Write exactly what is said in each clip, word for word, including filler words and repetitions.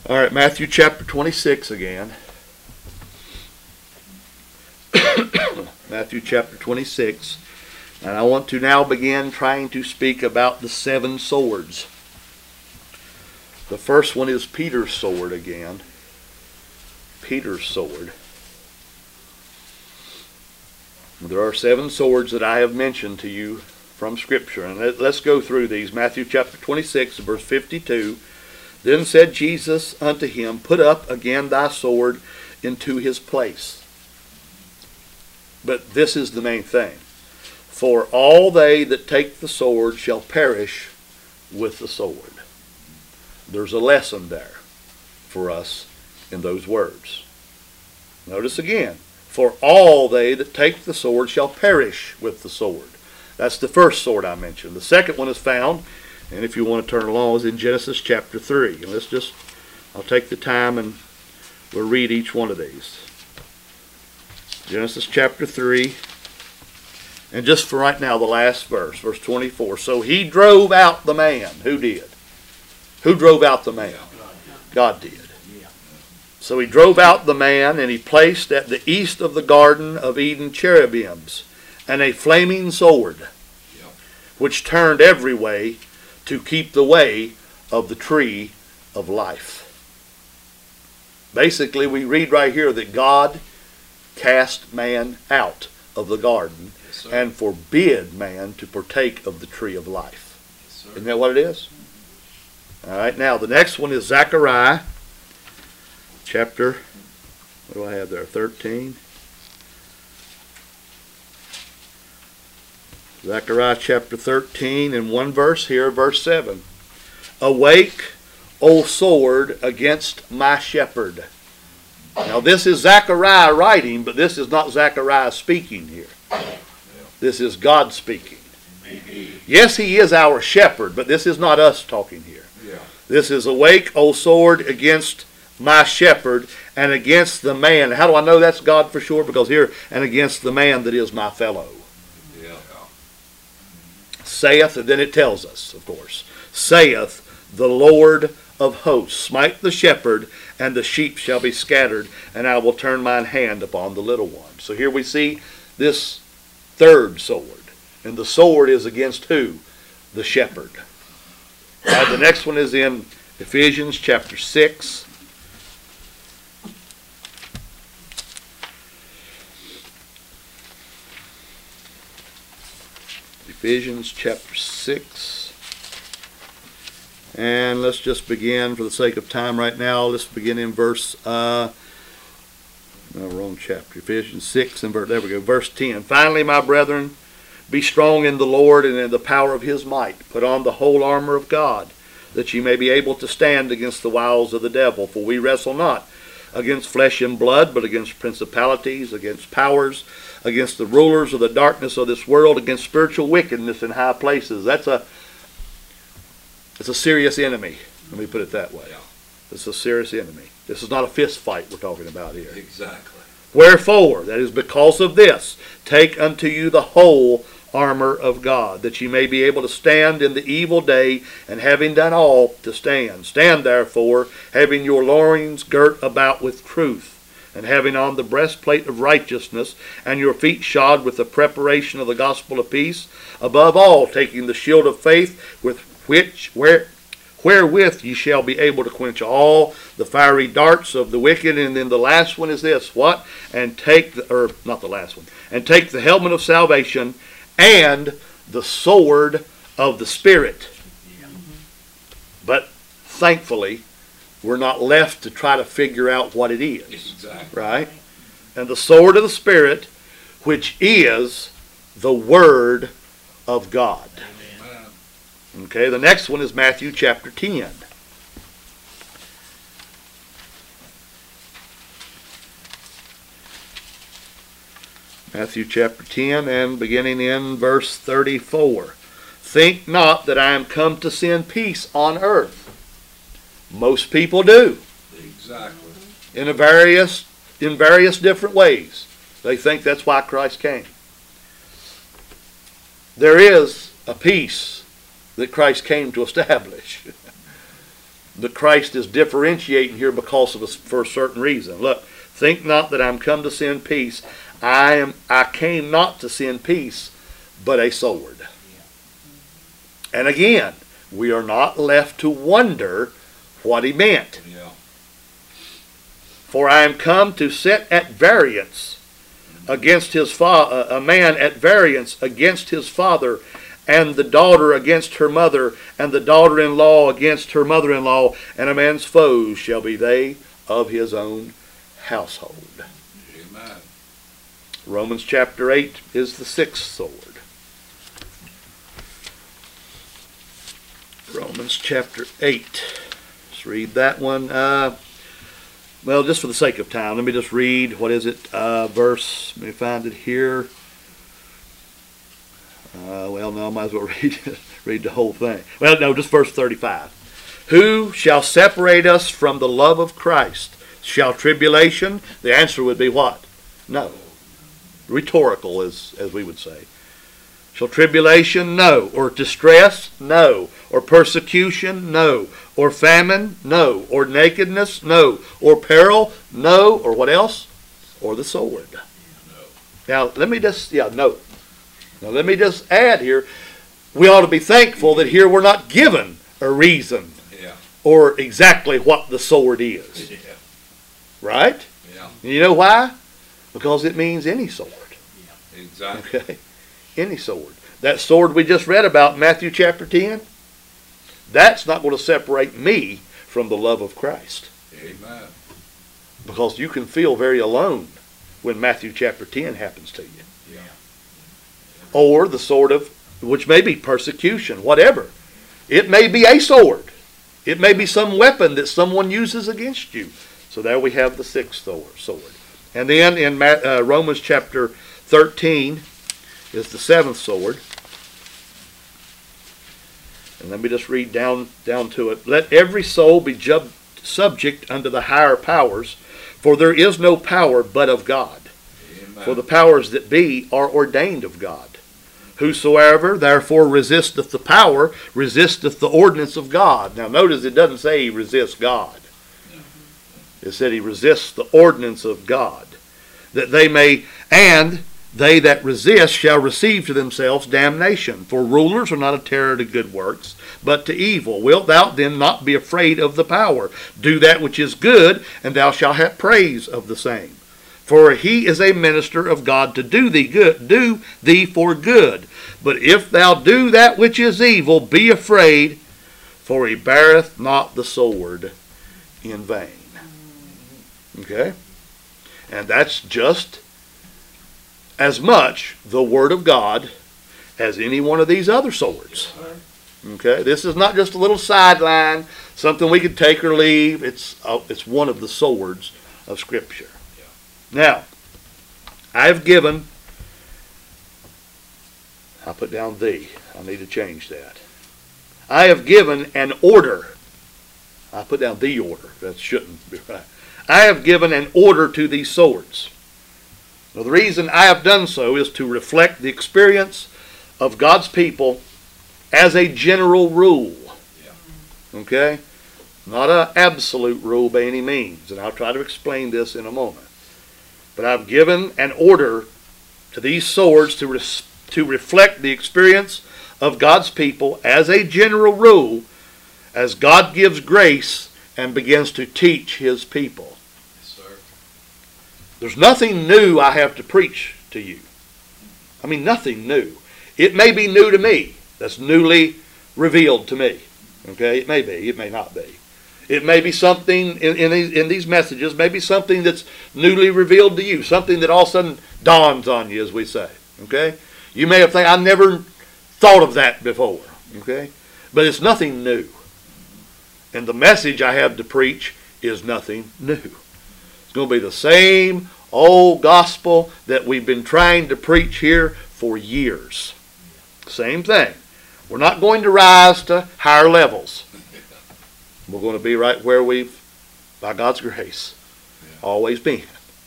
All right, Matthew chapter twenty-six again. Matthew chapter twenty-six. And I want to now begin trying to speak about the seven swords. The first one is Peter's sword again. Peter's sword. There are seven swords that I have mentioned to you from Scripture. And let's go through these. Matthew chapter twenty-six, verse fifty-two. Then said Jesus unto him, Put up again thy sword into his place. But this is the main thing. For all they that take the sword shall perish with the sword. There's a lesson there for us in those words. Notice again. For all they that take the sword shall perish with the sword. That's the first sword I mentioned. The second one is found, and if you want to turn along, is in Genesis chapter three. And let's just, I'll take the time and we'll read each one of these. Genesis chapter three. And just for right now, the last verse, verse twenty-four. So he drove out the man. Who did? Who drove out the man? God did. So he drove out the man, and he placed at the east of the Garden of Eden cherubims, and a flaming sword, which turned every way to keep the way of the tree of life. Basically, we read right here that God cast man out of the garden yes, and forbid man to partake of the tree of life. Yes, isn't that what it is? All right, now the next one is Zechariah chapter, what do I have there, thirteen? Zechariah chapter thirteen, and one verse here, verse seven. Awake, O sword, against my shepherd. Now this is Zechariah writing, but this is not Zechariah speaking here. This is God speaking. Yes, he is our shepherd, but this is not us talking here. This is awake, O sword, against my shepherd, and against the man. How do I know that's God for sure? Because here, and against the man that is my fellow. Yeah. Saith, and then it tells us, of course, saith the Lord of hosts, smite the shepherd, and the sheep shall be scattered, and I will turn mine hand upon the little one. So here we see this third sword. And the sword is against who? The shepherd. Now, the next one is in Ephesians chapter six. Ephesians chapter six. And let's just begin for the sake of time right now. Let's begin in verse, uh, no, wrong chapter. Ephesians six and verse, there we go, verse ten. Finally, my brethren, be strong in the Lord and in the power of his might. Put on the whole armor of God, that ye may be able to stand against the wiles of the devil. For we wrestle not against flesh and blood, but against principalities, against powers, against the rulers of the darkness of this world, against spiritual wickedness in high places. That's a it's a serious enemy. Let me put it that way. It's a serious enemy. This is not a fist fight we're talking about here. Exactly. Wherefore, that is because of this, take unto you the whole armor of God, that ye may be able to stand in the evil day, and having done all, to stand. Stand therefore, having your loins girt about with truth, and having on the breastplate of righteousness, and your feet shod with the preparation of the gospel of peace. Above all, taking the shield of faith, with which where wherewith ye shall be able to quench all the fiery darts of the wicked. And then the last one is this, what? And take the, or not the last one, and take the helmet of salvation and the sword of the Spirit. But thankfully, we're not left to try to figure out what it is. Exactly. Right? And the sword of the Spirit, which is the Word of God. Amen. Okay, the next one is Matthew chapter ten. Matthew chapter ten, and beginning in verse thirty-four. Think not that I am come to send peace on earth. Most people do. Exactly. In a various, in various different ways. They think that's why Christ came. There is a peace that Christ came to establish. But Christ is differentiating here because of a, for a certain reason. Look, think not that I'm come to send peace. I am. I came not to send peace, but a sword. And again, we are not left to wonder what he meant. Yeah. For I am come to set at variance against his father, a man at variance against his father, and the daughter against her mother, and the daughter-in-law against her mother-in-law, and a man's foes shall be they of his own household. Amen. Romans chapter eight is the sixth sword. Romans chapter eight. Let's read that one. Uh, well, just for the sake of time, let me just read, what is it, uh, verse, let me find it here. Uh, well, no, I might as well read, read the whole thing. Well, no, just verse thirty-five. Who shall separate us from the love of Christ? Shall tribulation? The answer would be what? No. Rhetorical, as, as we would say. Shall tribulation? No. Or distress? No. Or persecution? No. Or famine? No. Or nakedness? No. Or peril? No. Or what else? Or the sword. No. Now, let me just, yeah, no. Now, let me just add here, we ought to be thankful that here we're not given a reason Yeah. or exactly what the sword is. Yeah. Right? Yeah. And you know why? Because it means any sword. Exactly. Okay? Any sword. That sword we just read about in Matthew chapter ten, that's not going to separate me from the love of Christ. Amen. Because you can feel very alone when Matthew chapter ten happens to you. Yeah. Or the sword of, which may be persecution, whatever. It may be a sword. It may be some weapon that someone uses against you. So there we have the sixth sword. And then in uh, Romans chapter thirteen is the seventh sword. And let me just read down, down to it. Let every soul be jub- subject unto the higher powers, for there is no power but of God. Amen. For the powers that be are ordained of God. Whosoever therefore resisteth the power, resisteth the ordinance of God. Now notice it doesn't say he resists God. It said he resists the ordinance of God. That they may, and they that resist shall receive to themselves damnation. For rulers are not a terror to good works, but to evil. Wilt thou then not be afraid of the power? Do that which is good, and thou shalt have praise of the same. For he is a minister of God to do thee good, do thee for good. But if thou do that which is evil, be afraid, for he beareth not the sword in vain. Okay? And that's just as much the Word of God as any one of these other swords. Okay? This is not just a little sideline, something we could take or leave. It's, uh, it's one of the swords of Scripture. Now, I've given, I'll put down thee. I need to change that. I have given an order. I put down the order. That shouldn't be right. I have given an order to these swords. Now, the reason I have done so is to reflect the experience of God's people as a general rule. Yeah. Okay? Not an absolute rule by any means. And I'll try to explain this in a moment. But I've given an order to these swords to, res- to reflect the experience of God's people as a general rule, as God gives grace and begins to teach His people. Yes, sir. There's nothing new I have to preach to you. I mean, nothing new. It may be new to me. That's newly revealed to me. Okay? It may be. It may not be. It may be something in, in, these, in these messages, maybe something that's newly revealed to you, something that all of a sudden dawns on you, as we say. Okay? You may have thought, I never thought of that before. Okay? But it's nothing new. And the message I have to preach is nothing new. It's going to be the same old gospel that we've been trying to preach here for years. Same thing. We're not going to rise to higher levels. We're going to be right where we've, by God's grace, yeah. always been.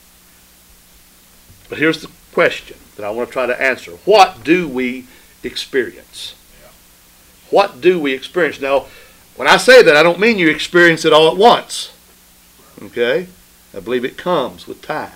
But here's the question that I want to try to answer. What do we experience? Yeah. What do we experience? Now, When I say that, I don't mean you experience it all at once. Okay? I believe it comes with time.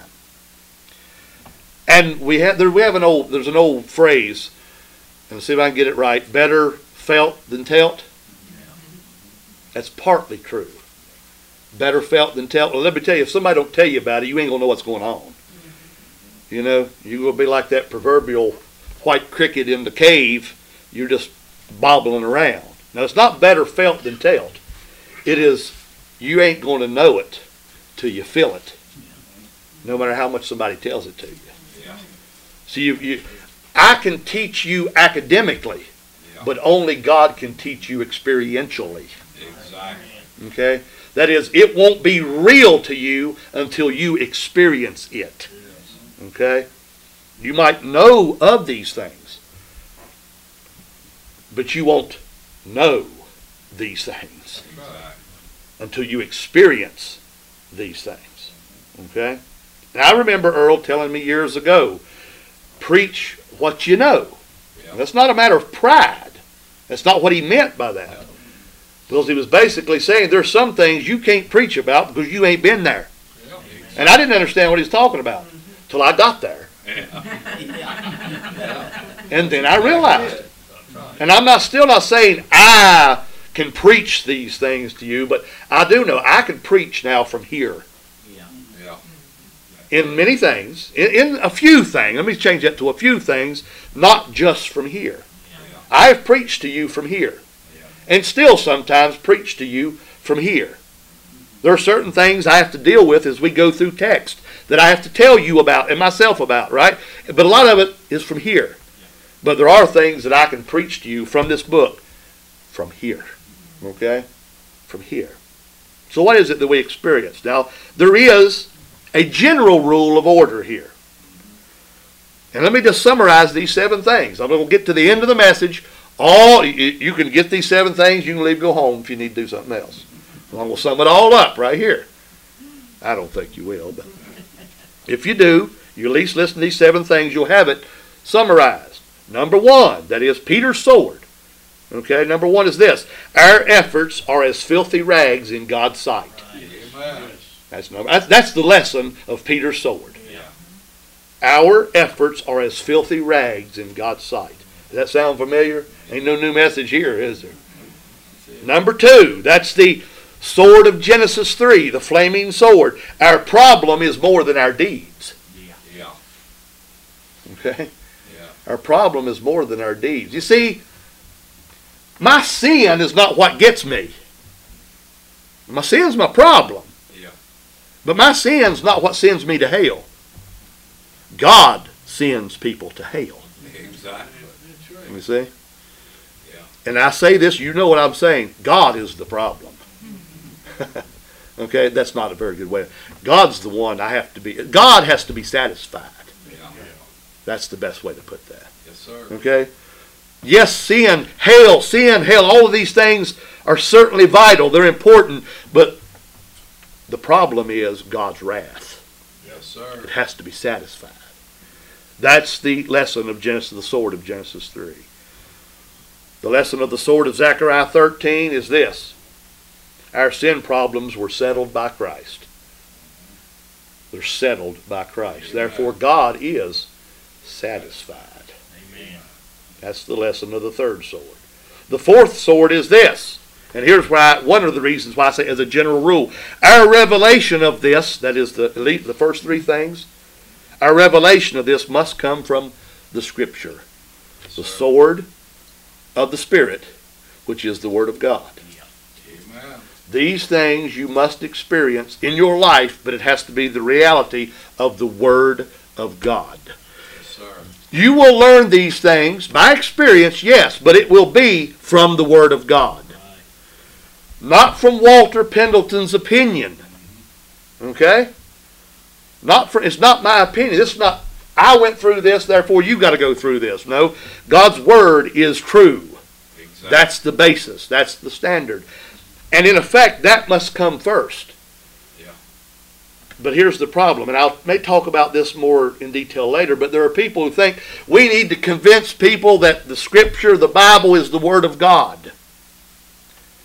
And we have there we have an old there's an old phrase, and let's see if I can get it right. Better felt than telt. That's partly true. Better felt than telt. Well, let me tell you, if somebody don't tell you about it, you ain't gonna know what's going on. You know, you're gonna be like that proverbial white cricket in the cave. You're just bobbling around. Now, it's not better felt than telt. It is, you ain't going to know it till you feel it, no matter how much somebody tells it to you. Yeah. So you, you I can teach you academically, Yeah. but only God can teach you experientially. Exactly. Okay? That is, it won't be real to you until you experience it. Okay? You might know of these things, but you won't know these things Exactly. until you experience these things. Okay? And I remember Earl telling me years ago, preach what you know. Yeah. And that's not a matter of pride. That's not what he meant by that. Because he was basically saying there's some things you can't preach about because you ain't been there. Yeah. And I didn't understand what he was talking about till I got there. And then I realized. And I'm not still not saying I can preach these things to you, but I do know I can preach now from here. Yeah. In many things, in, in a few things. Let me change that to a few things, not just from here. I have preached to you from here, and still sometimes preach to you from here. There are certain things I have to deal with as we go through text that I have to tell you about and myself about, right? But a lot of it is from here. But there are things that I can preach to you from this book from here. Okay? From here. So what is it that we experience? Now, there is a general rule of order here. And let me just summarize these seven things. I'm going to get to the end of the message. All you can get these seven things. You can leave, go home if you need to do something else. I'm going to sum it all up right here. I don't think you will, but if you do, you at least listen to these seven things. You'll have it summarized. Number one, that is Peter's sword. Okay, number one is this. Our efforts are as filthy rags in God's sight. Amen. That's, number, that's, that's the lesson of Peter's sword. Yeah. Our efforts are as filthy rags in God's sight. Does that sound familiar? Ain't no new message here, is there? Number two, that's the sword of Genesis three, the flaming sword. Our problem is more than our deeds. Yeah. Okay? Yeah. Our problem is more than our deeds. You see, my sin is not what gets me. My sin's my problem. Yeah. But my sin's not what sends me to hell. God sends people to hell. Exactly. You see? Yeah. And I say this, you know what I'm saying. God is the problem. Okay? That's not a very good way. God's the one I have to be. God has to be satisfied. Yeah. That's the best way to put that. Yes, sir. Okay? Yes, sin, hell, sin, hell, all of these things are certainly vital. They're important. But the problem is God's wrath. Yes, sir. It has to be satisfied. That's the lesson of Genesis, the sword of Genesis three. The lesson of the sword of Zechariah thirteen is this. Our sin problems were settled by Christ. They're settled by Christ. Therefore, God is satisfied. Amen. That's the lesson of the third sword. The fourth sword is this. And here's why, one of the reasons why I say as a general rule. Our revelation of this, that is the, the first three things, our revelation of this must come from the Scripture. Yes, The sir. sword of the Spirit, which is the Word of God. Amen. These things you must experience in your life, but it has to be the reality of the Word of God. Yes, sir. You will learn these things by experience, yes, but it will be from the Word of God. Not from Walter Pendleton's opinion. Okay? Not for, it's not my opinion. This is not, I went through this, therefore you got to go through this. No, God's Word is true. Exactly. That's the basis. That's the standard. And in effect, that must come first. Yeah. But here's the problem, and I may talk about this more in detail later, but there are people who think we need to convince people that the Scripture, the Bible, is the Word of God.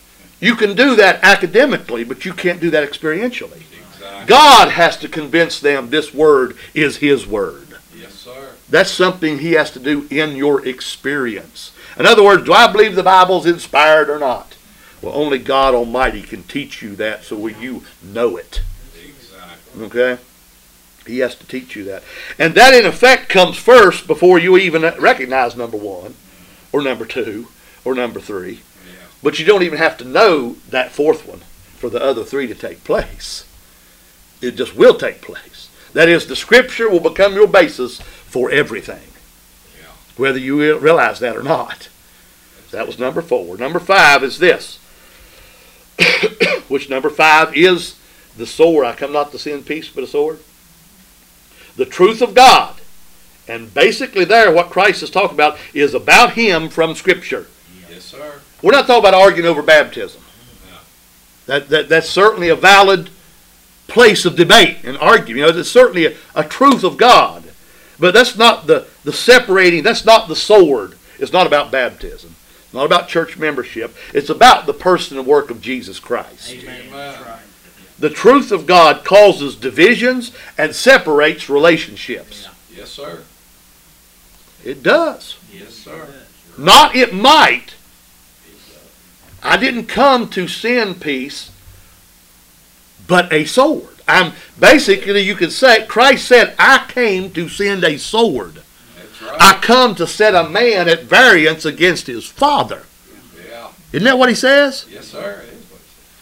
You can do that academically, but you can't do that experientially. Exactly. God has to convince them this word is his word. Yes, sir. That's something he has to do in your experience. In other words, do I believe the Bible's inspired or not? Well, only God Almighty can teach you that so you know it. Exactly. Okay? He has to teach you that. And that in effect comes first before you even recognize number one or number two or number three. Yeah. But you don't even have to know that fourth one for the other three to take place. It just will take place. That is, the Scripture will become your basis for everything. Yeah. Whether you realize that or not. That was number four. Number five is this. Which number five is the sword. I come not to send peace but a sword. The truth of God. And basically there what Christ is talking about is about him from Scripture. Yes, sir. We're not talking about arguing over baptism. No. That, that, that's certainly a valid place of debate and argument. You know, it's certainly a, a truth of God. But that's not the, the separating, that's not the sword. It's not about baptism. It's not about church membership. It's about the person and work of Jesus Christ. Amen. That's right. The truth of God causes divisions and separates relationships. Yes, sir. It does. Yes, sir. Not it might. I didn't come to send peace, but a sword. I'm basically, you could say, Christ said, I came to send a sword. That's right. I come to set a man at variance against his father. Yeah. Isn't that what he says? Yes, sir. It is what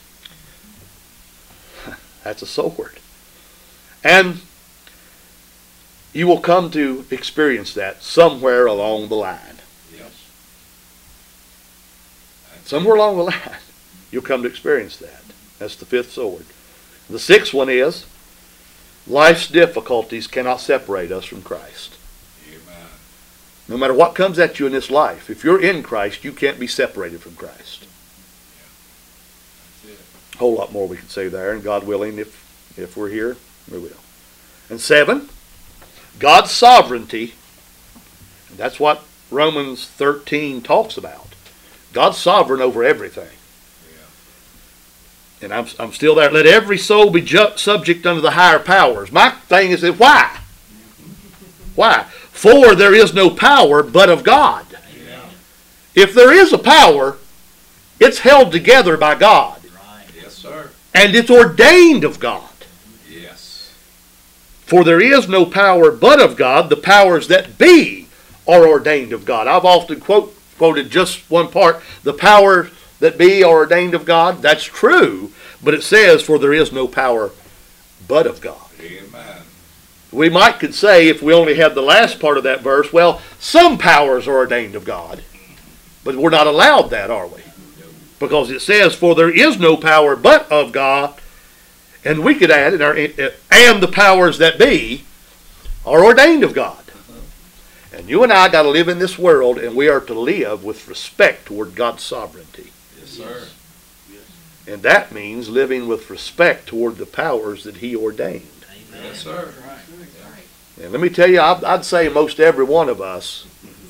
it That's a sword. And you will come to experience that somewhere along the line. says. Yes. That's Somewhere along the line, you'll come to experience that. That's the fifth sword. The sixth one is, life's difficulties cannot separate us from Christ. it. Amen. No matter what comes at you in this life, if you're in Christ, you can't be separated from Christ. That's it. A whole lot more we could say there, and God willing, if, if we're here, we will. And seven, God's sovereignty. And that's what Romans thirteen talks about. God's sovereign over everything. Yeah. And I'm, I'm still there. Let every soul be ju- subject unto the higher powers. My thing is, why? Why? For there is no power but of God. Yeah. If there is a power, it's held together by God. Right. Yes, sir. And it's ordained of God. Yes. For there is no power but of God. The powers that be are ordained of God. I've often quote, quoted just one part. The powers that be are ordained of God. That's true. But it says, for there is no power but of God. Amen. We might could say, if we only had the last part of that verse, well, some powers are ordained of God. But we're not allowed that, are we? Because it says, for there is no power but of God. And we could add, in our, and the powers that be are ordained of God. And you and I got to live in this world, and we are to live with respect toward God's sovereignty. Yes, sir. And that means living with respect toward the powers that he ordained. Amen. Yes, sir. That's right. And let me tell you, I'd, I'd say most every one of us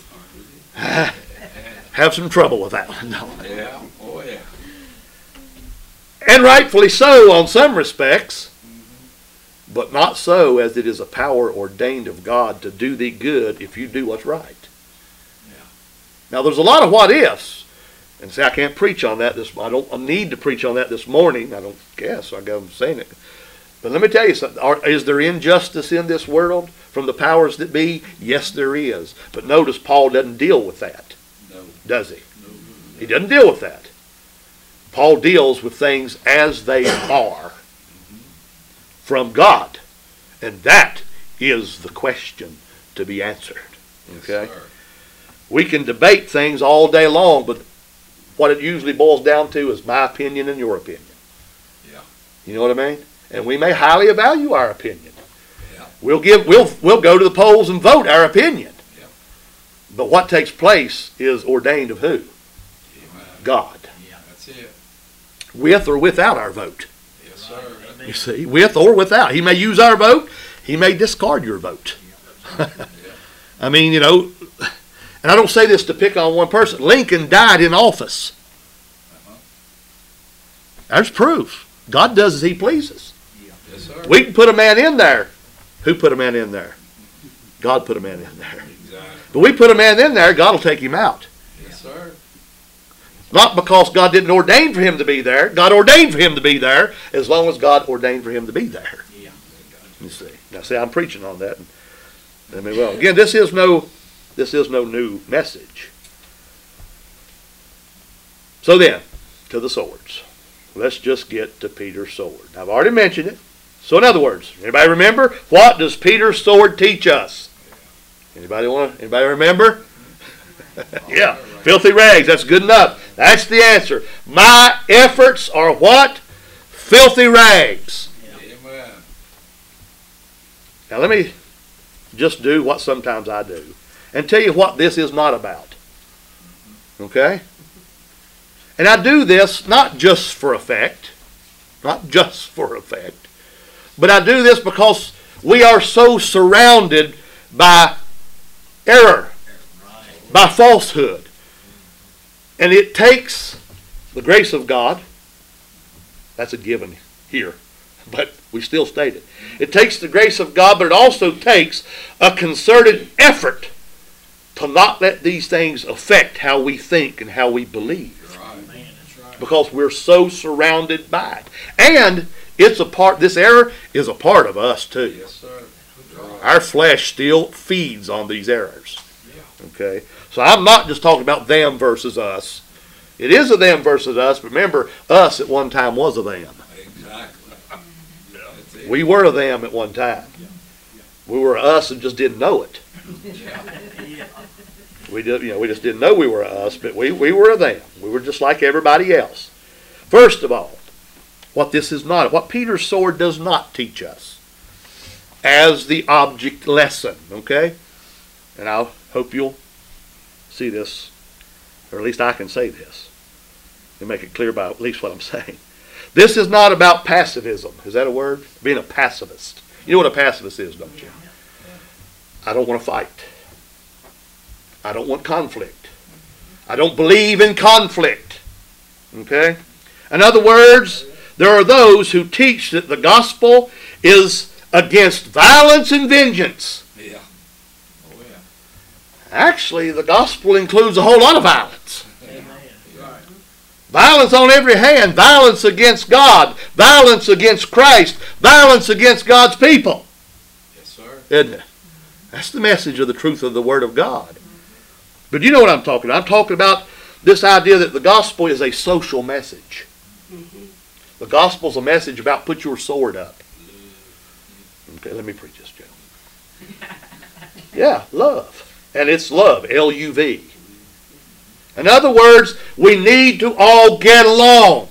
have some trouble with that one. No. Yeah. Oh, yeah. And rightfully so on some respects, but not so as it is a power ordained of God to do thee good if you do what's right. Yeah. Now there's a lot of what ifs, and see, I can't preach on that this. I don't I need to preach on that this morning. I don't guess I got saying it. But let me tell you something. Are, is there injustice in this world from the powers that be? Yes, there is. But notice Paul doesn't deal with that, No. does he? No. He doesn't deal with that. Paul deals with things as they are from God. And that is the question to be answered. Okay? Yes, sir. We can debate things all day long, but what it usually boils down to is my opinion and your opinion. Yeah. You know what I mean? And we may highly value our opinion. Yeah. We'll give we'll we'll go to the polls and vote our opinion. Yeah. But what takes place is ordained of who? Amen. God. Yeah. That's it. With or without our vote. Yes, sir. Amen. You see, with or without. He may use our vote. He may discard your vote. Yeah. I mean, you know, and I don't say this to pick on one person. Lincoln died in office. Uh-huh. There's proof. God does as he pleases. Yes, sir. We can put a man in there. Who put a man in there? God put a man in there. Exactly. But we put a man in there, God will take him out. Yes, sir. Not because God didn't ordain for him to be there. God ordained for him to be there as long as God ordained for him to be there. Yeah. You see. Now see, I'm preaching on that. I mean, well, again, this is no this is no new message. So then, to the swords. Let's just get to Peter's sword. Now, I've already mentioned it. So in other words, anybody remember? What does Peter's sword teach us? Anybody want to, anybody remember? Yeah, filthy rags. That's good enough. That's the answer. My efforts are what? Filthy rags. Amen. Now let me just do what sometimes I do and tell you what this is not about. Okay? And I do this not just for effect, not just for effect, but I do this because we are so surrounded by error, by falsehood. And it takes the grace of God. That's a given here, but we still state it. It takes the grace of God, but it also takes a concerted effort to not let these things affect how we think and how we believe. Because we're so surrounded by it. And it's a part, this error is a part of us too. Yes, sir. Our flesh still feeds on these errors. Yeah. Okay? So I'm not just talking about them versus us. It is a them versus us, but remember, us at one time was a them. Exactly. That's it. We were a them at one time. We were a us and just didn't know it. We did, you know, we just didn't know we were a us, but we, we were a them. We were just like everybody else. First of all, what this is not, what Peter's sword does not teach us as the object lesson, okay? And I hope you'll see this, or at least I can say this, and make it clear by at least what I'm saying. This is not about pacifism. Is that a word? Being a pacifist. You know what a pacifist is, don't you? I don't want to fight. I don't want conflict. I don't believe in conflict. Okay? In other words, there are those who teach that the gospel is against violence and vengeance. Yeah. Oh, yeah. Actually, the gospel includes a whole lot of violence. Amen. Right. Violence on every hand. Violence against God. Violence against Christ. Violence against God's people. Yes, sir. Isn't it? That's the message of the truth of the Word of God. But you know what I'm talking about. I'm talking about this idea that the gospel is a social message. Mm-hmm. The gospel is a message about put your sword up. Okay, let me preach this, Joe. Yeah, love. And it's love, L U V. In other words, we need to all get along.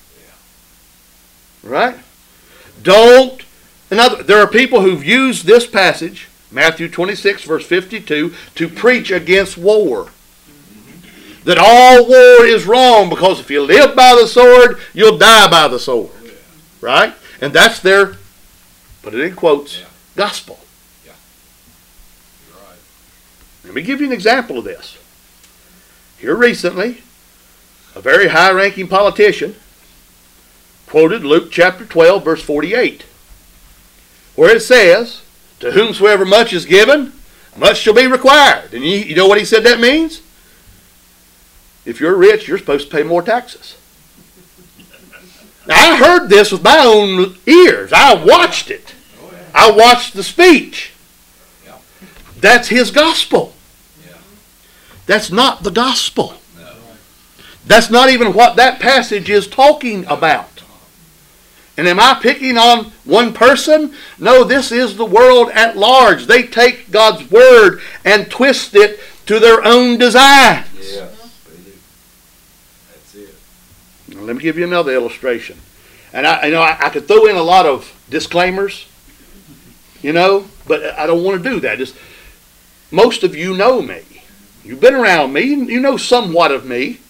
Right? Don't. Another, there are people who've used this passage, Matthew twenty-six, verse fifty-two, to preach against war. That all war is wrong because if you live by the sword, you'll die by the sword. Right? And that's their, put it in quotes, Yeah. gospel. Yeah. You're right. Let me give you an example of this. Here recently, a very high-ranking politician quoted Luke chapter twelve, verse forty-eight, where it says, to whomsoever much is given, much shall be required. And you, you know what he said that means? If you're rich, you're supposed to pay more taxes. Now, I heard this with my own ears. I watched it. Oh, yeah. I watched the speech. Yeah. That's his gospel. Yeah. That's not the gospel. No. That's not even what that passage is talking about. And am I picking on one person? No, this is the world at large. They take God's word and twist it to their own designs. Yes, they do. That's it. Now, let me give you another illustration. And I, you know, I, I could throw in a lot of disclaimers, you know, but I don't want to do that. Just, most of you know me. You've been around me. You know somewhat of me.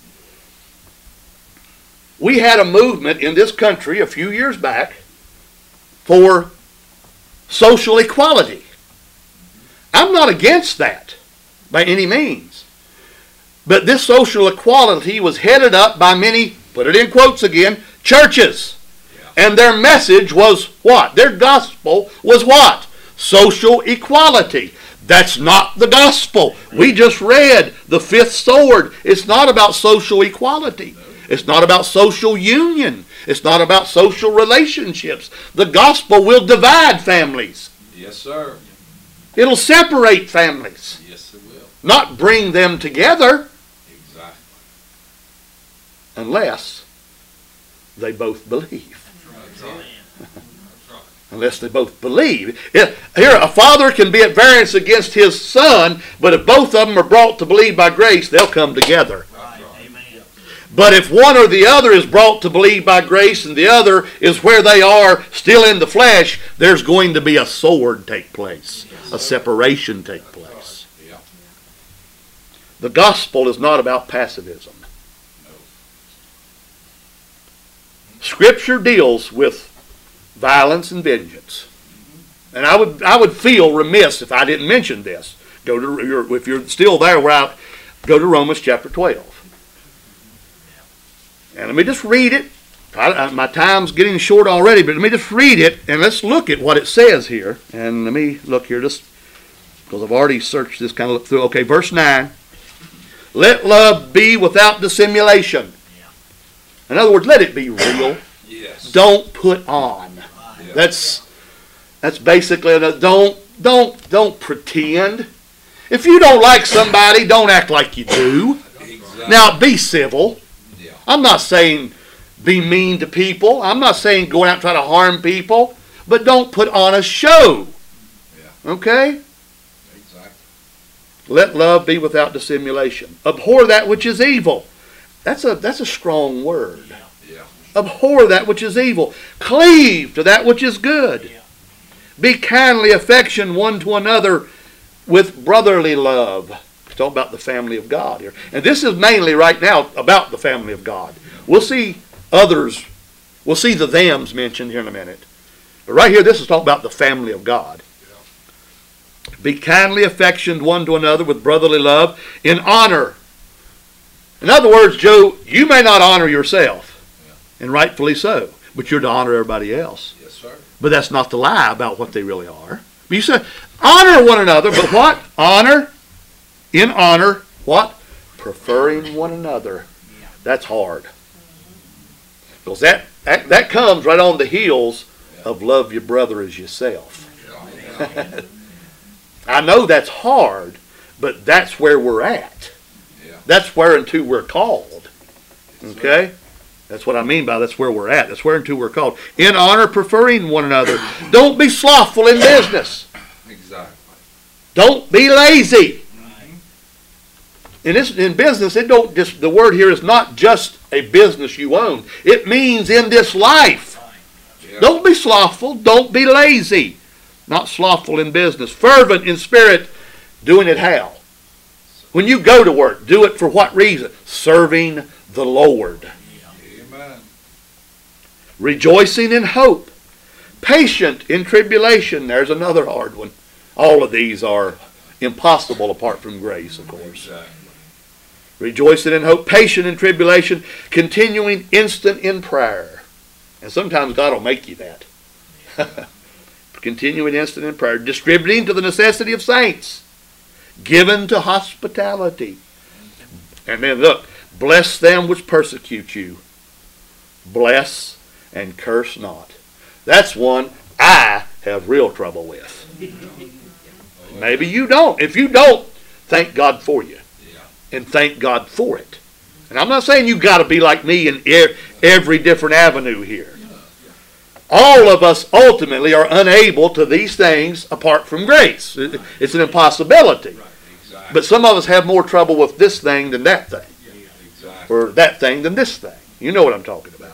We had a movement in this country a few years back for social equality. I'm not against that by any means. But this social equality was headed up by many, put it in quotes again, churches. Yeah. And their message was what? Their gospel was what? Social equality. That's not the gospel. We just read the fifth sword. It's not about social equality. It's not about social union. It's not about social relationships. The gospel will divide families. Yes, sir. It'll separate families, Yes, it will. not bring them together Exactly. unless they both believe. That's right. That's right. Unless they both believe. Here, a father can be at variance against his son, but if both of them are brought to believe by grace, they'll come together. Right. Amen. But if one or the other is brought to believe by grace and the other is where they are still in the flesh, there's going to be a sword take place, a separation take place. Yeah. The gospel is not about passivism. No. Scripture deals with violence and vengeance. And I would I would feel remiss if I didn't mention this. Go to your, if you're still there, where I, go to Romans chapter twelve. And let me just read it. I, I, my time's getting short already, but let me just read it and let's look at what it says here. And let me look here just because I've already searched this, kind of looked through. Okay, verse nine. Let love be without dissimulation. In other words, let it be real. Yes. Don't put on. Yeah. That's that's basically a, don't don't don't pretend. If you don't like somebody, don't act like you do. Exactly. Now be civil. Yeah. I'm not saying be mean to people. I'm not saying go out and try to harm people, but don't put on a show. Yeah. Okay? Exactly. Let love be without dissimulation. Abhor that which is evil. That's a that's a strong word. Yeah. Yeah. Abhor that which is evil. Cleave to that which is good. Yeah. Be kindly affectioned one to another with brotherly love. It's talking about the family of God here. And this is mainly right now about the family of God. We'll see others, we'll see the thems mentioned here in a minute. But right here, this is talking about the family of God. Be kindly affectioned one to another with brotherly love in honor. In other words, Joe, you may not honor yourself, and rightfully so, but you're to honor everybody else. Yes, sir. But that's not the lie about what they really are. But you say, honor one another, but what? Honor, in honor, what? Preferring one another. That's hard. Because that, that, that comes right on the heels of love your brother as yourself. Yeah. I know that's hard, but that's where we're at. Yeah. That's whereunto we're called. Yes, sir. Okay? That's what I mean by that's where we're at. That's whereunto we're called. In honor, preferring one another. Don't be slothful in business. Exactly. Don't be lazy. In this, in business, it don't just the word here is not just a business you own. It means in this life. Yeah. Don't be slothful. Don't be lazy. Not slothful in business. Fervent in spirit. Doing it how? When you go to work, do it for what reason? Serving the Lord. Amen. Rejoicing in hope. Patient in tribulation. There's another hard one. All of these are impossible apart from grace, of course. Exactly. Rejoicing in hope. Patient in tribulation. Continuing instant in prayer. And sometimes God will make you that. Continuing instant in prayer. Distributing to the necessity of saints. Given to hospitality. And then look. Bless them which persecute you. Bless and curse not. That's one I have real trouble with. Maybe you don't. If you don't, thank God for you. Yeah. And thank God for it. And I'm not saying you've got to be like me in every different avenue here. All of us ultimately are unable to these things apart from grace. It's an impossibility. Right. Exactly. But some of us have more trouble with this thing than that thing. Exactly. Or that thing than this thing. You know what I'm talking about.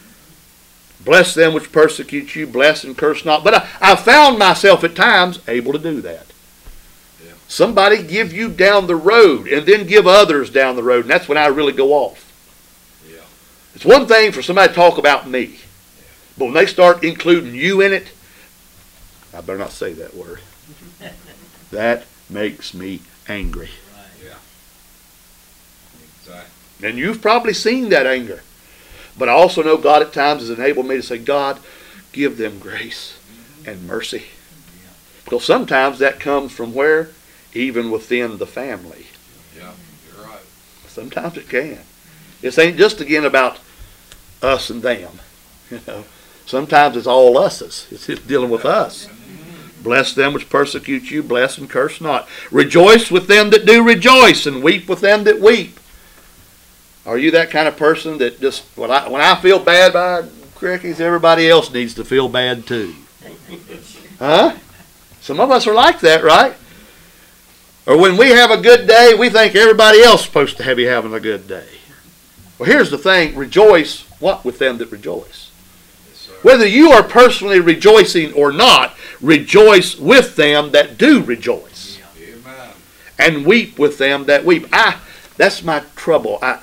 Bless them which persecute you. Bless and curse not. But I, I found myself at times able to do that. Yeah. Somebody give you down the road and then give others down the road. And that's when I really go off. Yeah. It's one thing for somebody to talk about me. But when they start including you in it, I better not say that word. That makes me angry. Yeah. Exactly. And you've probably seen that anger. But I also know God at times has enabled me to say, God, give them grace and mercy. Because sometimes that comes from where? Even within the family. Yeah, you're right. Sometimes it can. This ain't just again about us and them. You know, sometimes it's all us's. It's, it's dealing with us. Bless them which persecute you, bless and curse not. Rejoice with them that do rejoice, and weep with them that weep. Are you that kind of person that just, when I, when I feel bad by crickets, everybody else needs to feel bad too? Huh? Some of us are like that, right? Or when we have a good day, we think everybody else is supposed to have you having a good day. Well, here's the thing. Rejoice, what? With them that rejoice. Yes, Whether you are personally rejoicing or not, rejoice with them that do rejoice. Amen. And weep with them that weep. I, that's my trouble. I,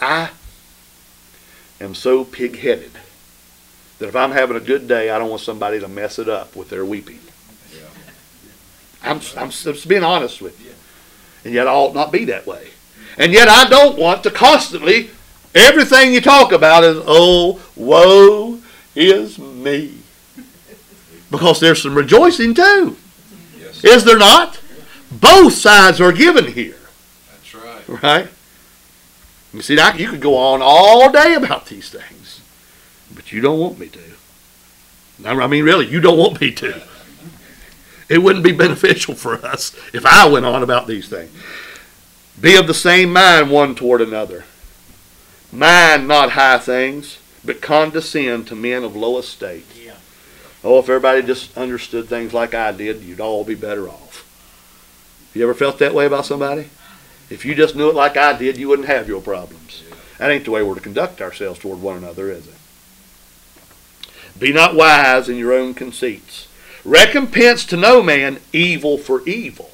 I am so pig-headed that if I'm having a good day, I don't want somebody to mess it up with their weeping. Yeah. I'm, I'm just being honest with you. And yet I ought not be that way. And yet I don't want to constantly, everything you talk about is, oh, woe is me. Because there's some rejoicing too. Yes. Is there not? Both sides are given here. That's right. Right? You see, I, you could go on all day about these things. But you don't want me to. I mean, really, you don't want me to. It wouldn't be beneficial for us if I went on about these things. Be of the same mind one toward another. Mind not high things, but condescend to men of low estate. Yeah. Oh, if everybody just understood things like I did, you'd all be better off. You ever felt that way about somebody? If you just knew it like I did, you wouldn't have your problems. Yeah. That ain't the way we're to conduct ourselves toward one another, is it? Be not wise in your own conceits. Recompense to no man evil for evil.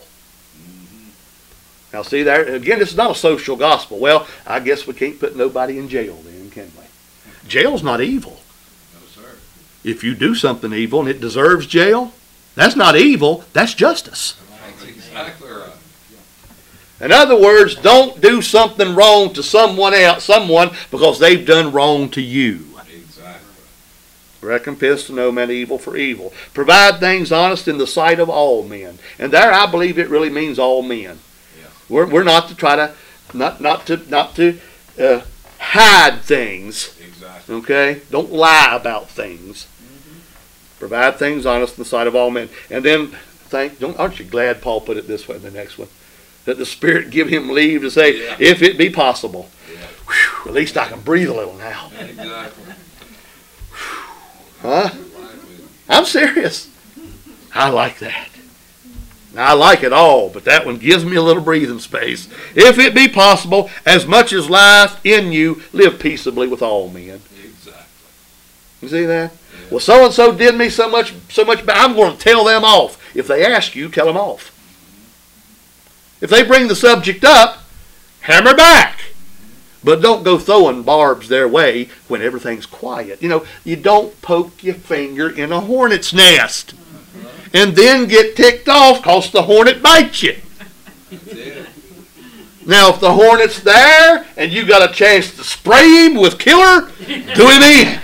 Now see there, again, this is not a social gospel. Well, I guess we can't put nobody in jail then, can we? Jail's not evil. No, sir. If you do something evil and it deserves jail, that's not evil, that's justice. That's exactly right. In other words, don't do something wrong to someone else, someone because they've done wrong to you. Exactly. Recompense to no man evil for evil. Provide things honest in the sight of all men. And there I believe it really means all men. Yeah. We're, we're not to try to, not, not to, not to uh, hide things. Exactly. Okay? Don't lie about things. Provide things honest in the sight of all men. And then, thank, don't, aren't you glad Paul put it this way in the next one? That the Spirit give him leave to say, Yeah. if it be possible. Yeah. Whew, at least I can breathe a little now. Exactly. Huh? Right with you. I'm serious. I like that. Now, I like it all, but that one gives me a little breathing space. If it be possible, as much as lieth in you, live peaceably with all men. Exactly. You see that? Yeah. Well, so-and-so did me so much, so much bad. I'm going to tell them off. If they ask you, tell them off. If they bring the subject up, hammer back. But don't go throwing barbs their way when everything's quiet. You know, you don't poke your finger in a hornet's nest and then get ticked off because the hornet bites you. That's it. Now, if the hornet's there and you got a chance to spray him with killer, do him in.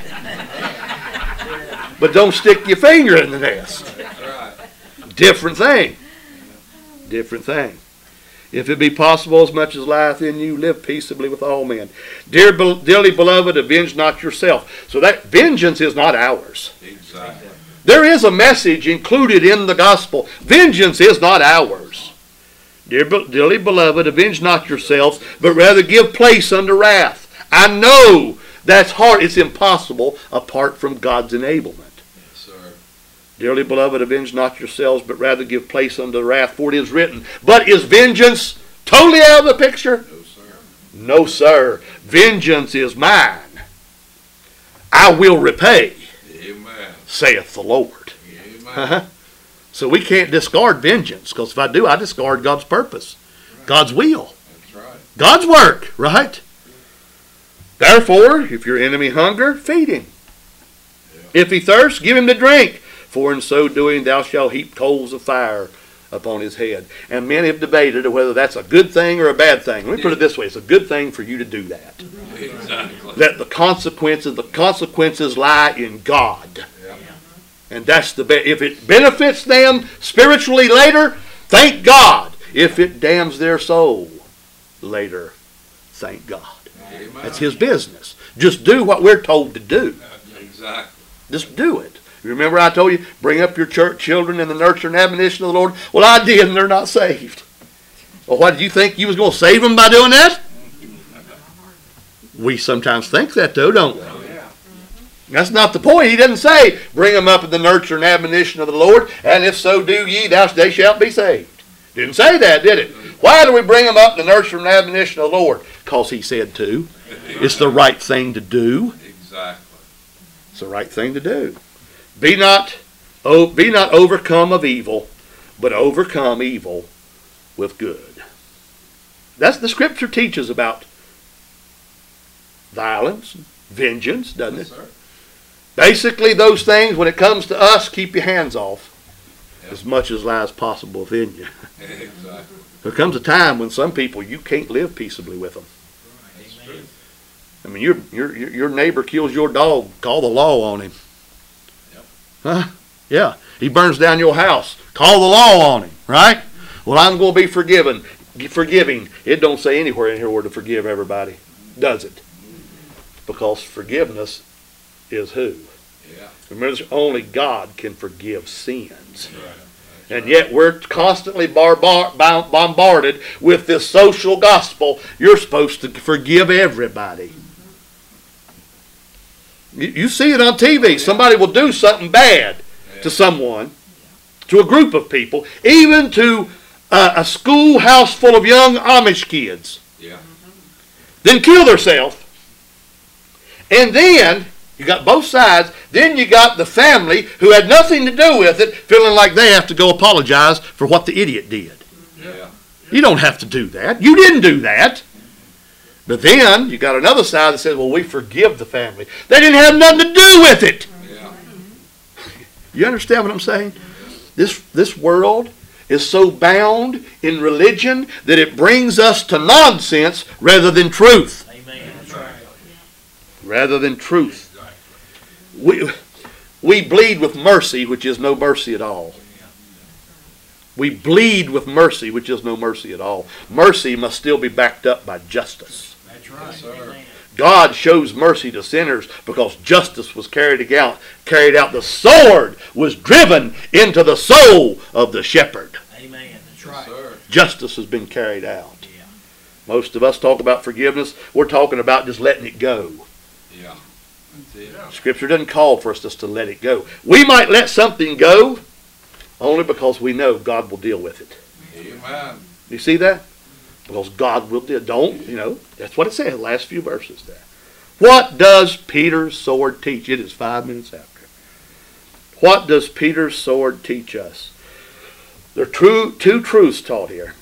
But don't stick your finger in the nest. That's right. Different thing. Different thing. If it be possible, as much as lieth in you, live peaceably with all men. Dear, dearly beloved, avenge not yourself. So that vengeance is not ours. Exactly. There is a message included in the gospel. Vengeance is not ours. Dear, dearly beloved, avenge not yourselves, but rather give place unto wrath. I know that's hard. It's impossible apart from God's enablement. Yes, sir. Dearly beloved, avenge not yourselves, but rather give place unto wrath, for it is written. But is vengeance totally out of the picture? No, sir. No, sir. Vengeance is mine. I will repay, Amen. saith the Lord. Amen. Uh-huh. So we can't discard vengeance, because if I do, I discard God's purpose, God's will, That's right. God's work, right? Therefore, if your enemy hunger, feed him. Yeah. If he thirst, give him to drink. For in so doing thou shalt heap coals of fire upon his head. And men have debated whether that's a good thing or a bad thing. Let me put it this way. It's a good thing for you to do that. Exactly. That the consequences, the consequences lie in God. Yeah. And that's the be- if it benefits them spiritually later, thank God. If it damns their soul later, thank God. Amen. That's his business. Just do what we're told to do. Exactly. Just do it. You remember I told you, bring up your church children in the nurture and admonition of the Lord? Well, I did, and they're not saved. Well, what did you think you was going to save them by doing that? We sometimes think that, though, don't we? That's not the point. He doesn't say, bring them up in the nurture and admonition of the Lord, and if so do ye, thou they shalt be saved. Didn't say that, did it? Why do we bring them up in the nurture and admonition of the Lord? Because he said to. It's the right thing to do. Exactly. It's the right thing to do. Be not, oh, be not overcome of evil, but overcome evil with good. That's the Scripture teaches about violence, vengeance, doesn't Yes, it? sir. Basically, those things, when it comes to us, keep your hands off Yep. as much as lies possible within you. Exactly. There comes a time when some people, you can't live peaceably with them. That's true. I mean, your your your neighbor kills your dog, call the law on him. Yep. Huh? Yeah. He burns down your house, call the law on him, right? Well, I'm going to be forgiven, forgiving. It don't say anywhere in here where to forgive everybody, does it? Because forgiveness is who? Yeah. Remember, only God can forgive sins. Right. And yet we're constantly bar- bar- bombarded with this social gospel. You're supposed to forgive everybody. You, you see it on T V. Somebody will do something bad to someone, to a group of people, even to uh, a schoolhouse full of young Amish kids. Yeah. Then kill themselves. And then you got both sides. Then you got the family who had nothing to do with it, feeling like they have to go apologize for what the idiot did. Yeah. You don't have to do that. You didn't do that. But then you got another side that says, well, we forgive the family. They didn't have nothing to do with it. Yeah. You understand what I'm saying? This, this world is so bound in religion that it brings us to nonsense rather than truth. Amen. That's right. Rather than truth. We, we bleed with mercy, which is no mercy at all. We bleed with mercy, which is no mercy at all. Mercy must still be backed up by justice. That's right. Yes, sir. Amen. God shows mercy to sinners because justice was carried out. Carried out. The sword was driven into the soul of the shepherd. Amen. That's Yes, right. sir. Justice has been carried out. Yeah. Most of us talk about forgiveness. We're talking about just letting it go. Yeah. That's it. Scripture doesn't call for us just to let it go. We might let something go only because we know God will deal with it. Amen. You see that? Because God will deal. Don't, you know, that's what it says, last few verses there. What does Peter's sword teach? It is five minutes after. What does Peter's sword teach us? There are true, two truths taught here.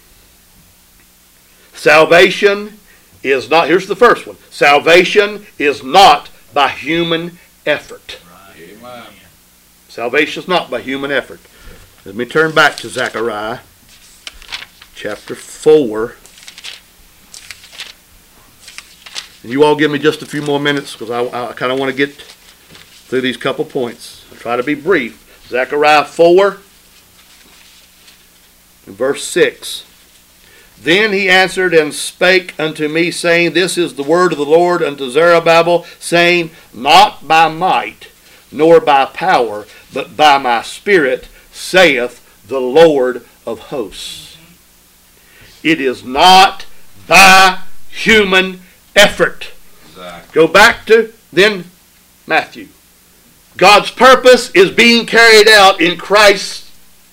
Salvation is not, here's the first one. Salvation is not by human effort. Amen. Salvation is not by human effort. Let me turn back to Zechariah chapter four. And you all give me just a few more minutes because I, I kind of want to get through these couple points. I'll try to be brief. Zechariah four and verse six. Then he answered and spake unto me, saying, This is the word of the Lord unto Zerubbabel, saying, Not by might, nor by power, but by my spirit, saith the Lord of hosts. It is not by human effort. Exactly. Go back to then Matthew. God's purpose is being carried out in Christ's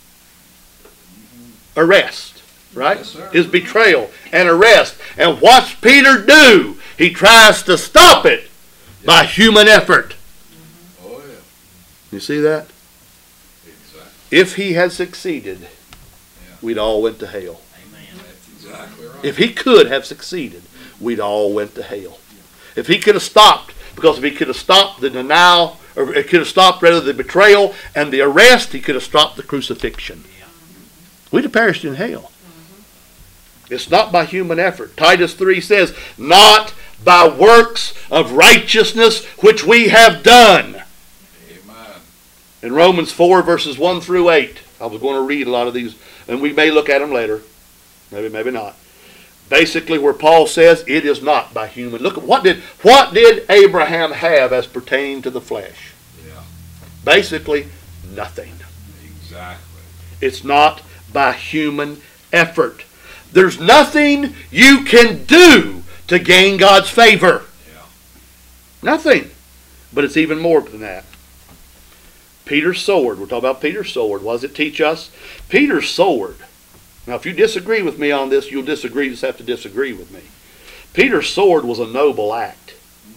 arrest, right? Yes, sir. His betrayal and arrest. And what's Peter do? He tries to stop it by human effort. Oh, yeah. You see that? Exactly. If he had succeeded, we'd all went to hell. Amen. That's exactly right. If he could have succeeded, we'd all went to hell. If he could have stopped, because if he could have stopped the denial, or it could have stopped rather the betrayal and the arrest, he could have stopped the crucifixion. we'd have perished in hell. It's not by human effort. Titus three says, not by works of righteousness which we have done. Amen. In Romans four, verses one through eight, I was going to read a lot of these, and we may look at them later. Maybe, maybe not. Basically, where Paul says it is not by human. Look at what did what did Abraham have as pertaining to the flesh? Yeah. Basically, nothing. Exactly. It's not by human effort. There's nothing you can do to gain God's favor. Yeah. Nothing. But it's even more than that. Peter's sword. We're talking about Peter's sword. What does it teach us? Peter's sword. Now, if you disagree with me on this, you'll disagree. You just have to disagree with me. Peter's sword was a noble act.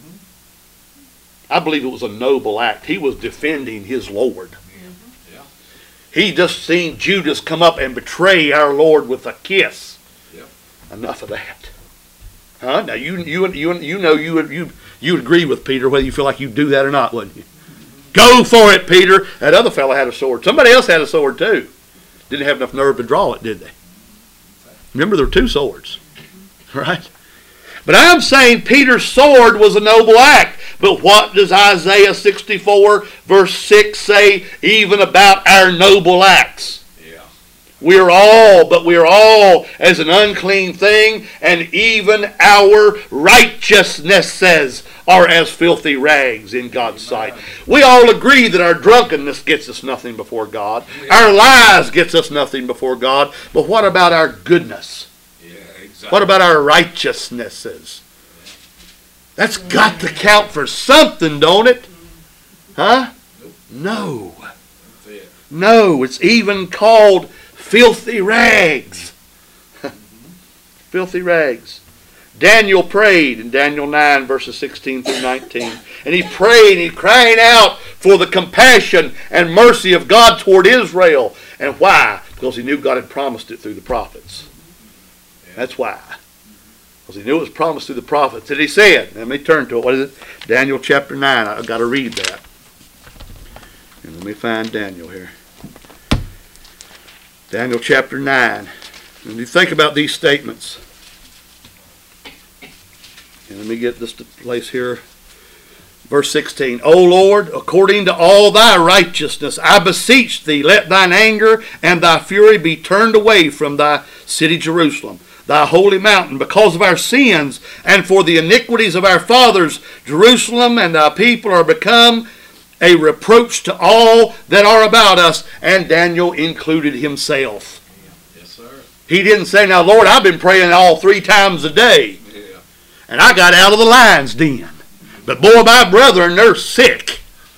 Mm-hmm. I believe it was a noble act. He was defending his Lord. Mm-hmm. Yeah. He just seen Judas come up and betray our Lord with a kiss. Yep. Enough of that. Huh? Now you you you you know you would you you would agree with Peter whether you feel like you do that or not, wouldn't you? Go for it, Peter. That other fellow had a sword. Somebody else had a sword too. Didn't have enough nerve to draw it, did they? Remember, there were two swords, right? But I'm saying Peter's sword was a noble act. But what does Isaiah sixty-four verse six say even about our noble acts? We are all, but we are all as an unclean thing, and even our righteousnesses are as filthy rags in God's sight. We all agree that our drunkenness gets us nothing before God. Our lies gets us nothing before God. But what about our goodness? Yeah, exactly. What about our righteousnesses? That's got to count for something, don't it? Huh? No. No, it's even called filthy rags. Filthy rags. Daniel prayed in Daniel nine, verses sixteen through nineteen. And he prayed, and he crying out for the compassion and mercy of God toward Israel. And why? Because he knew God had promised it through the prophets. That's why. Because he knew it was promised through the prophets. And he said, let me turn to it. What is it? Daniel chapter nine. I've got to read that. And let me find Daniel here. Daniel chapter nine. When you think about these statements, and let me get this to place here. Verse sixteen. O Lord, according to all thy righteousness, I beseech thee, let thine anger and thy fury be turned away from thy city Jerusalem, thy holy mountain, because of our sins and for the iniquities of our fathers. Jerusalem and thy people are become a reproach to all that are about us. And Daniel included himself. Yes, sir. He didn't say, now Lord, I've been praying all three times a day. Yeah. And I got out of the lion's den. But boy, my brethren, they're sick.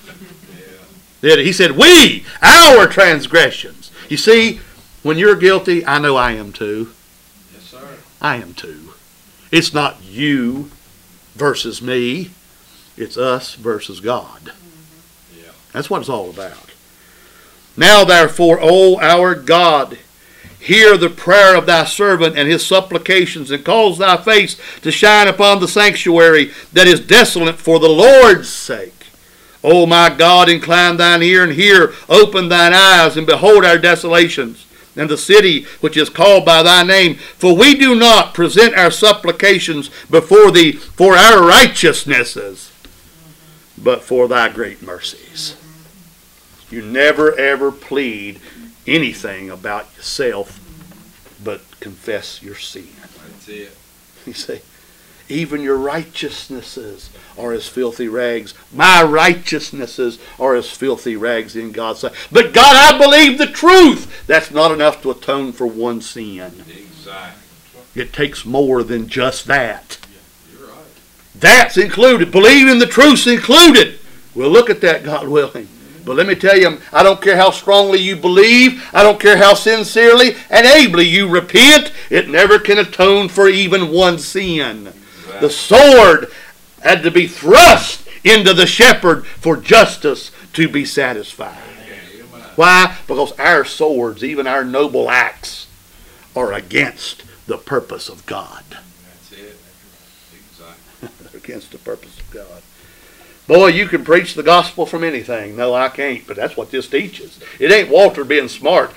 Yeah. He said, we, our transgressions. You see, when you're guilty, I know I am too. Yes, sir. I am too. It's not you versus me. It's us versus God. That's what it's all about. Now therefore, O our God, hear the prayer of thy servant and his supplications, and cause thy face to shine upon the sanctuary that is desolate for the Lord's sake. O my God, incline thine ear and hear, open thine eyes, and behold our desolations, and the city which is called by thy name. For we do not present our supplications before thee for our righteousnesses, but for thy great mercies. You never ever plead anything about yourself, but confess your sin. That's it. You see, even your righteousnesses are as filthy rags. My righteousnesses are as filthy rags in God's sight. But God, I believe the truth. That's not enough to atone for one sin. Exactly. It takes more than just that. Yeah, you're right. That's included. Believing the truth's included. We'll look at that, God willing. But let me tell you, I don't care how strongly you believe, I don't care how sincerely and ably you repent, it never can atone for even one sin. Exactly. The sword had to be thrust into the shepherd for justice to be satisfied. Amen. Why? Because our swords, even our noble acts, are against the purpose of God. That's it. Exactly. They're against the purpose of God. Boy, you can preach the gospel from anything. No, I can't, but that's what this teaches. It ain't Walter being smart.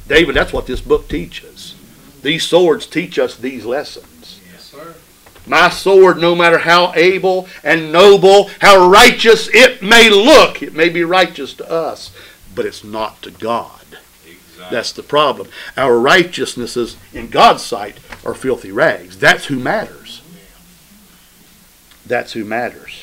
David, that's what this book teaches. These swords teach us these lessons. Yes, sir. My sword, no matter how able and noble, how righteous it may look, it may be righteous to us, but it's not to God. Exactly. That's the problem. Our righteousnesses in God's sight are filthy rags. That's who matters. That's who matters.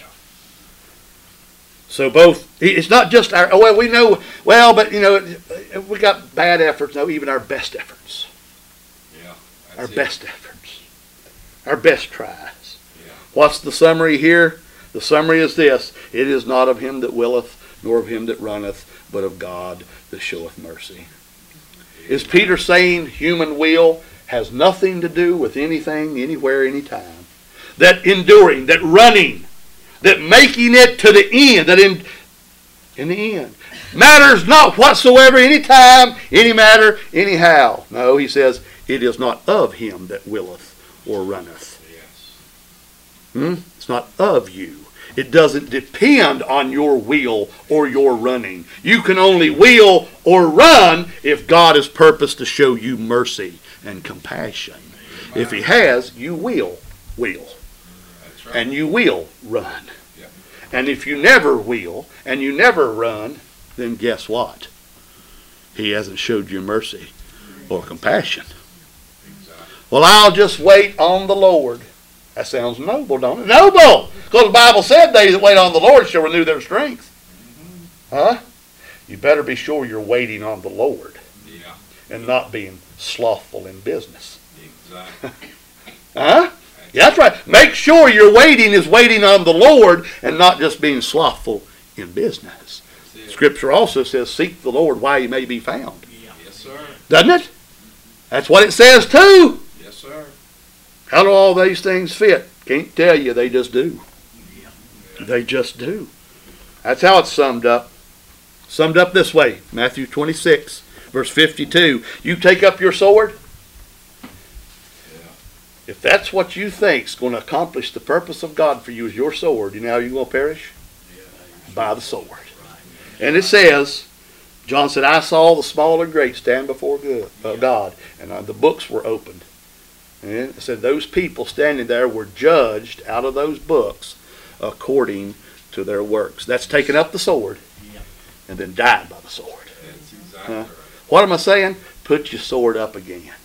So both, it's not just our, oh, well, we know, well, but, you know, we got bad efforts. No, even our best efforts. Yeah. Our That's it. best efforts. Our best tries. Yeah. What's the summary here? The summary is this: it is not of him that willeth, nor of him that runneth, but of God that showeth mercy. Is Peter saying human will has nothing to do with anything, anywhere, anytime? That enduring, that running, that making it to the end, that in, in the end, matters not whatsoever, any time, any matter, anyhow. No, he says, it is not of him that willeth or runneth. Yes. Hmm? It's not of you. It doesn't depend on your will or your running. You can only will or run if God has purposed to show you mercy and compassion. If he has, you will will. That's right. And you will run. Yeah. And if you never will and you never run, then guess what? He hasn't showed you mercy or compassion. Exactly. Well, I'll just wait on the Lord. That sounds noble, don't it? Noble! Because the Bible said they that wait on the Lord shall renew their strength. Huh? You better be sure you're waiting on the Lord Yeah. and not being slothful in business. Exactly. Huh? Yeah, that's right. Make sure your waiting is waiting on the Lord and not just being slothful in business. That's it. Scripture also says, seek the Lord while he may be found. Yes, sir. Doesn't it? That's what it says too. Yes, sir. How do all these things fit? Can't tell you. They just do. They just do. That's how it's summed up. Summed up this way. Matthew twenty-six, verse fifty-two. You take up your sword. Yeah. If that's what you think is going to accomplish the purpose of God for you as your sword, you know how you're going to perish? Yeah. By the sword. And it says, John said, I saw the small and great stand before good, uh, God, and uh, the books were opened. And it said those people standing there were judged out of those books according to their works. That's taking up the sword and then died by the sword. That's exactly Huh? right. What am I saying? Put your sword up again.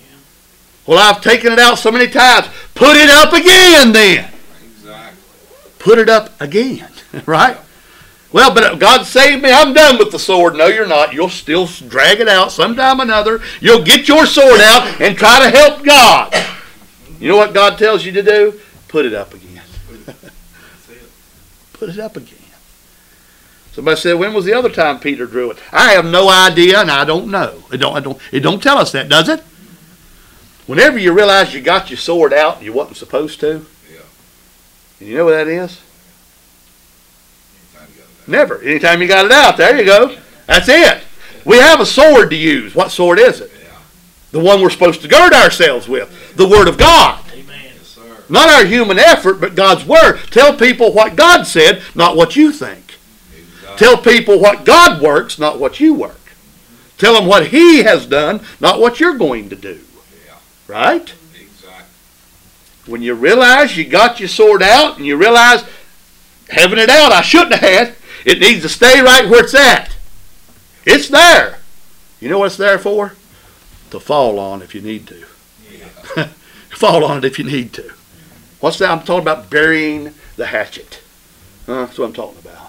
Well, I've taken it out so many times. Put it up again then. Exactly. Put it up again. Right? Well, but God saved me. I'm done with the sword. No, you're not. You'll still drag it out sometime or another. You'll get your sword out and try to help God. You know what God tells you to do? Put it up again. That's it. Put it up again. Somebody said, when was the other time Peter drew it? I have no idea, and I don't know. It don't, it don't, it don't tell us that, does it? Whenever you realize you got your sword out and you wasn't supposed to, Yeah. and you know what that is? Anytime you got that. Never. Anytime you got it out, there you go. That's it. We have a sword to use. What sword is it? Yeah. The one we're supposed to gird ourselves with. The Word of God. Yes, sir. Not our human effort, but God's Word. Tell people what God said, not what you think. Exactly. Tell people what God works, not what you work. Tell them what He has done, not what you're going to do. Yeah. Right? Exactly. When you realize you got your sword out and you realize having it out I shouldn't have had, it needs to stay right where it's at. It's there. You know what it's there for? To fall on if you need to. Yeah. Fall on it if you need to. What's that? I'm talking about burying the hatchet. Uh, that's what I'm talking about.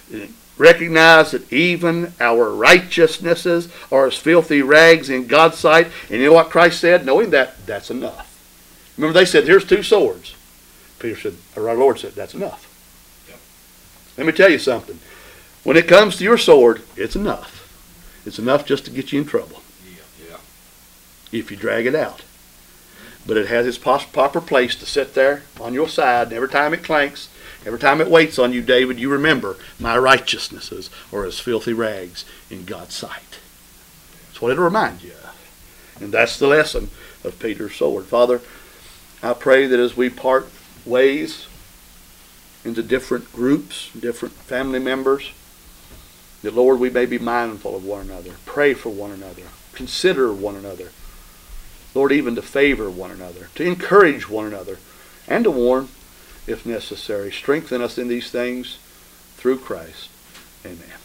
Recognize that even our righteousnesses are as filthy rags in God's sight. And you know what Christ said? Knowing that, that's enough. Remember they said, here's two swords. Peter said, or our Lord said, that's enough. Yep. Let me tell you something. When it comes to your sword, it's enough. It's enough just to get you in trouble Yeah. if you drag it out. But it has its proper place to sit there on your side. And every time it clanks, every time it waits on you, David, you remember, my righteousnesses are as filthy rags in God's sight. That's what it'll remind you of. And that's the lesson of Peter's sword. Father, I pray that as we part ways into different groups, different family members, that, Lord, we may be mindful of one another. Pray for one another. consider one another. Lord, even to favor one another, to encourage one another, and to warn if necessary. Strengthen us in these things through Christ. Amen.